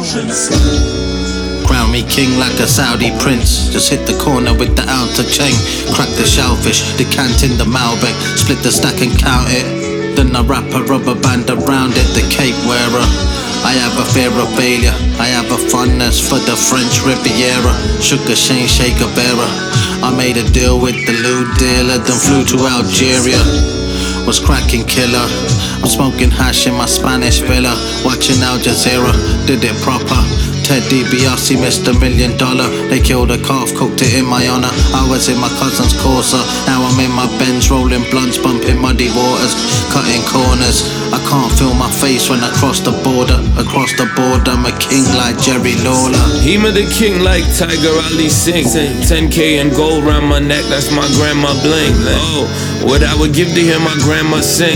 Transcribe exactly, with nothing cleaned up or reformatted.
Crown me king like a Saudi prince. Just hit the corner with the outer chain. Crack the shellfish, decant in the Malbec. Split the stack and count it. Then I wrap a rubber band around it. The cape wearer. I have a fear of failure. I have a fondness for the French Riviera. Sugar Shane Shaker bearer. I made a deal with the lewd dealer, then flew to Algeria. Was cracking killer. I'm smoking hash in my Spanish villa. Watching Al Jazeera, did it proper. Ted DiBiase, Mister Million Dollar. They killed a calf, cooked it in my honor. I was in my cousin's Corsa. Now I'm in my Benz, rolling blunts, bumping muddy waters, cutting corners. I can't feel my face when I cross the border. Across the border, I'm a king like Jerry Lawler. Hema the king like Tiger Ali Singh. ten K and gold round my neck, that's my grandma bling. Oh, what I would give to hear my grandma sing.